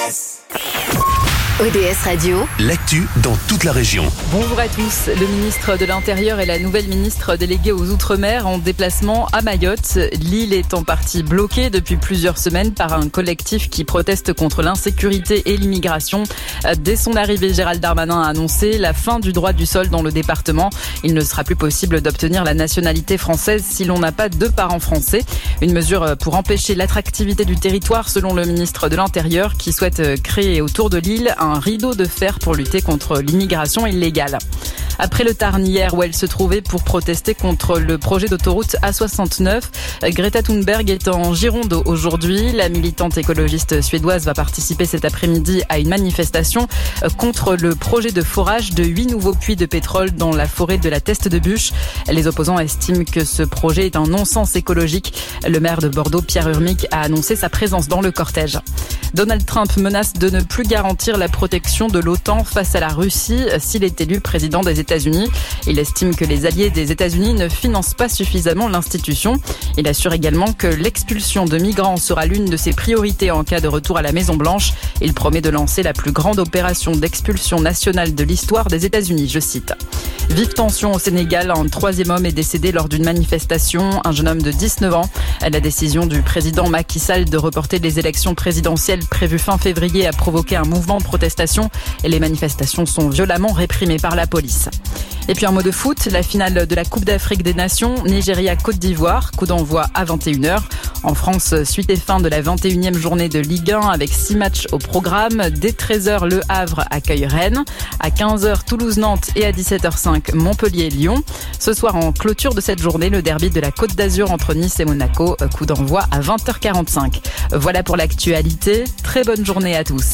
ODS Radio, l'actu dans toute la région. Bonjour à tous. Le ministre de l'Intérieur et la nouvelle ministre déléguée aux Outre-mer en déplacement à Mayotte. L'île est en partie bloquée depuis plusieurs semaines par un collectif qui proteste contre l'insécurité et l'immigration. Dès son arrivée, Gérald Darmanin a annoncé la fin du droit du sol dans le département. Il ne sera plus possible d'obtenir la nationalité française si l'on n'a pas deux parents français. Une mesure pour empêcher l'attractivité du territoire selon le ministre de l'Intérieur qui souhaite créer autour de l'île un rideau de fer pour lutter contre l'immigration illégale. Après le Tarn hier où elle se trouvait pour protester contre le projet d'autoroute A69, Greta Thunberg est en Gironde aujourd'hui. La militante écologiste suédoise va participer cet après-midi à une manifestation contre le projet de forage de 8 nouveaux puits de pétrole dans la forêt de la Teste de Buch. Les opposants estiment que ce projet est un non-sens écologique. Le maire de Bordeaux, Pierre Urmic, a annoncé sa présence dans le cortège. Donald Trump menace de ne plus garantir la protection de l'OTAN face à la Russie s'il est élu président des États-Unis. Il estime que les alliés des États-Unis ne financent pas suffisamment l'institution. Il assure également que l'expulsion de migrants sera l'une de ses priorités en cas de retour à la Maison-Blanche. Il promet de lancer la plus grande opération d'expulsion nationale de l'histoire des États-Unis, je cite. Vive tension au Sénégal, un troisième homme est décédé lors d'une manifestation, un jeune homme de 19 ans. La décision du président Macky Sall de reporter les élections présidentielles prévues fin février a provoqué un mouvement de protestation et les manifestations sont violemment réprimées par la police. Et puis un mot de foot, la finale de la Coupe d'Afrique des Nations, Nigeria-Côte d'Ivoire, coup d'envoi à 21h. En France, suite et fin de la 21e journée de Ligue 1 avec 6 matchs au programme. Dès 13h, Le Havre accueille Rennes. À 15h, Toulouse-Nantes et à 17h05, Montpellier-Lyon. Ce soir, en clôture de cette journée, le derby de la Côte d'Azur entre Nice et Monaco. Coup d'envoi à 20h45. Voilà pour l'actualité. Très bonne journée à tous.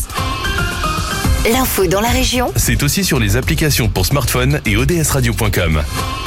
l'info dans la région, C'est aussi sur les applications pour smartphone et odsradio.com.